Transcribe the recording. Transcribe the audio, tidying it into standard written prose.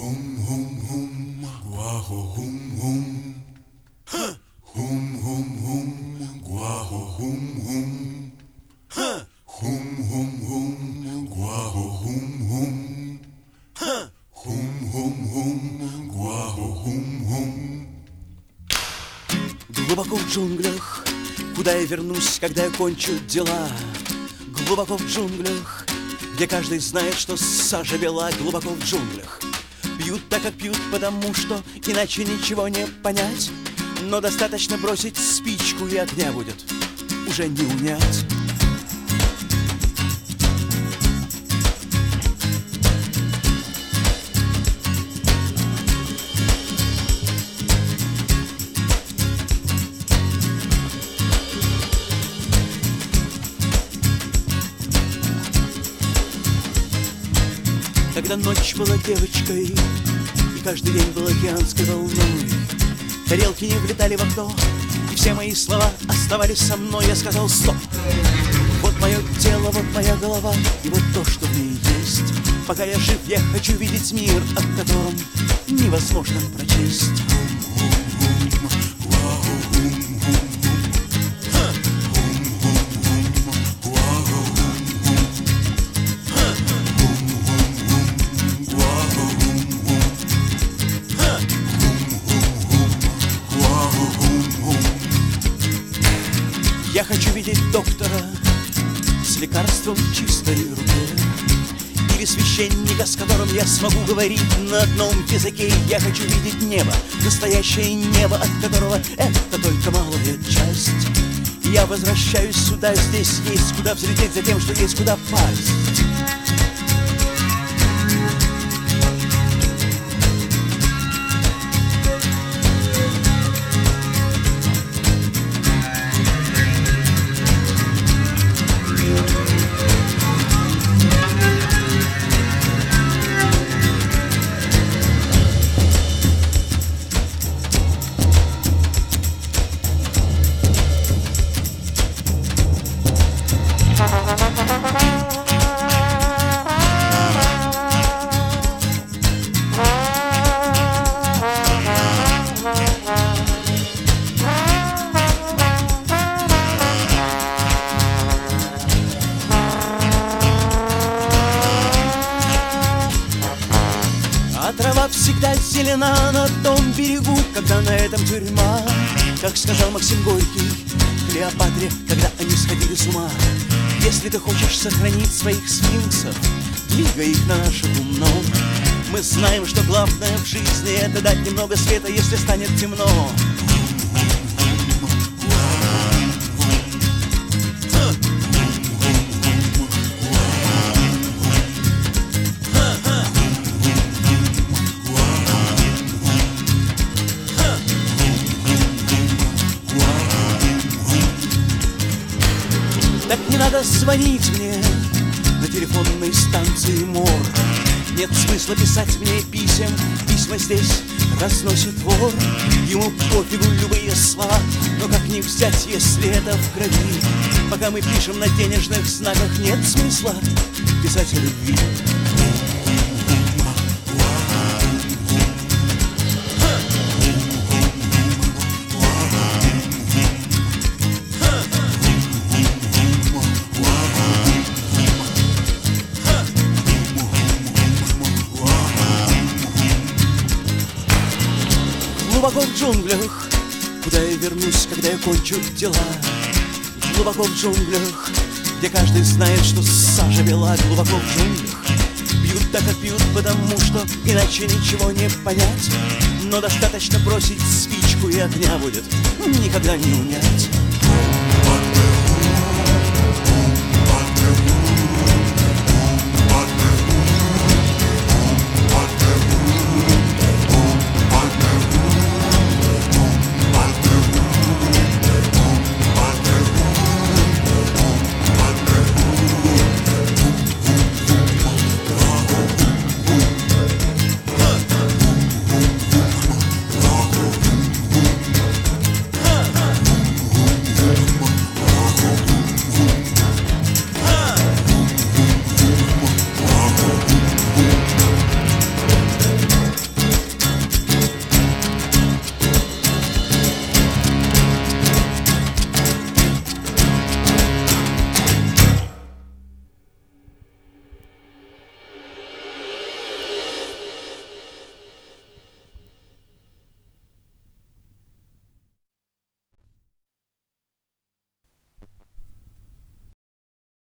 Глубоко в джунглях, куда я вернусь, когда я кончу дела. Глубоко в джунглях, где каждый знает, что сажа бела. Глубоко в джунглях пьют так, как пьют, потому что иначе ничего не понять. Но достаточно бросить спичку, и огня будет уже не унять. Когда ночь была девочкой, и каждый день был океанской волной, тарелки не влетали в окно, и все мои слова оставались со мной. Я сказал: стоп, вот мое тело, вот моя голова, и вот то, что в ней есть. Пока я жив, я хочу видеть мир, о котором невозможно прочесть. Я хочу видеть доктора с лекарством в чистой руке, или священника, с которым я смогу говорить на одном языке. Я хочу видеть небо, настоящее небо, от которого это только малая часть. Я возвращаюсь сюда, здесь есть куда взлететь за тем, что есть куда пасть. А трава всегда зелена на том берегу, когда на этом тюрьма. Как сказал Максим Горький Клеопатре, когда они сходили с ума: если ты хочешь сохранить своих сфинксов, двигай их на наше гумно. Мы знаем, что главное в жизни — это дать немного света, если станет темно. Так не надо звонить мне на телефонной станции МОР. Нет смысла писать мне писем, письма здесь разносит вор. Ему пофигу любые слова, но как не взять, если это в крови? Пока мы пишем на денежных знаках, нет смысла писать о любви. Глубоко в джунглях, куда я вернусь, когда я кончу дела. Глубоко в джунглях, где каждый знает, что сажа бела. Глубоко в джунглях пьют так, как пьют, потому что иначе ничего не понять. Но достаточно бросить спичку, и огня будет никогда не унять.